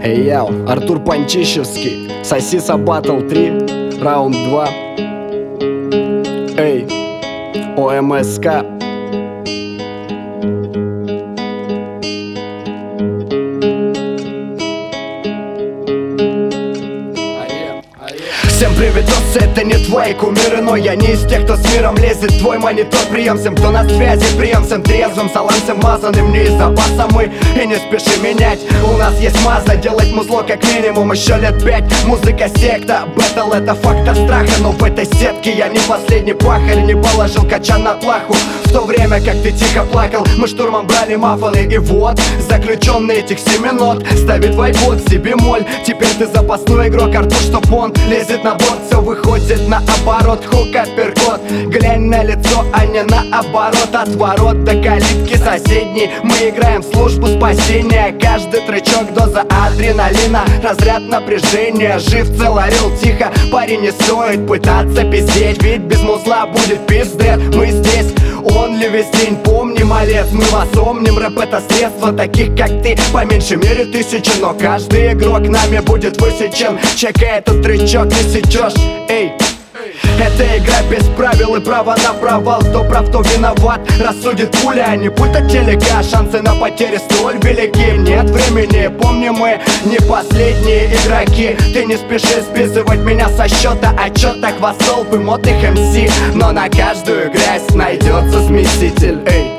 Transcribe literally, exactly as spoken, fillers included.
Эй, яу, Артур Панчищевский, Сосиса Батл три, раунд два. Эй, ОМСК. Всем привет, это не твои кумиры, но я не из тех, кто с миром лезет. Твой монитор прием всем, кто на связи, прием всем трезвым, салам всем мазаным, не из запаса мы и не спеши менять. У нас есть маза, делать музло как минимум еще лет пять. Музыка секта, бэтл это фактор страха, но в этой сетке я не последний пахарь, не положил качан на плаху. В то время как ты тихо плакал, мы штурмом брали мафоны. И вот, заключенный этих семи нот ставит вайбот себе моль. Теперь ты запасной игрок, Артур, чтоб он лезет на борт, все выходит наоборот. Хук, апперкот, глянь на лицо, а не наоборот. От ворот до калитки соседней мы играем службу спасения. Каждый тречок доза адреналина, разряд напряжения. Жив, цел, орел, тихо, парень, не стоит пытаться пиздеть, ведь без музла будет пиздец. Мы здесь, он ли весь день, помни, малец, мы вас помним. Рэп это средство таких как ты, по меньшей мере тысячи, но каждый игрок нами будет высечен. Чекай этот тречок, не сечешь, эй. Это игра без правил и право на провал. Кто прав, кто виноват, рассудит пуля, а не пульт от телека. Шансы на потери столь велики, нет времени. Помни, мы не последние игроки. Ты не спеши списывать меня со счета отчета хвостолпы модных эм си, но на каждую грязь найдется смеситель, эй.